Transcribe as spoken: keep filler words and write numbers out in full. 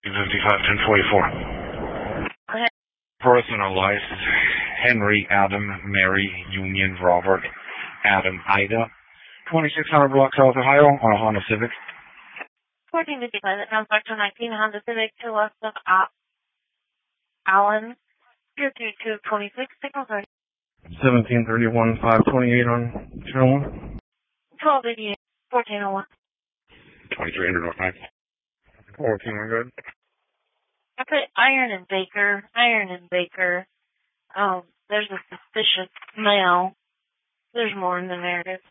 fifty-five ten forty-four. Okay. Personal license, Henry, Adam, Mary, Union, Robert, Adam, Ida, twenty-six hundred block South Ohio on a Honda Civic. fourteen fifty-five, that comes back to nineteen Honda Civic to west of Al- Allen, zero two two twenty-six, signal sorry. seventeen thirty-one five twenty-eight on channel one. twelve eighty-eight, fourteen oh one. twenty-three hundred North nine. fourteen, we're good. I put Iron and Baker, Iron and Baker. Um, there's a suspicious smell. There's more in the narrative.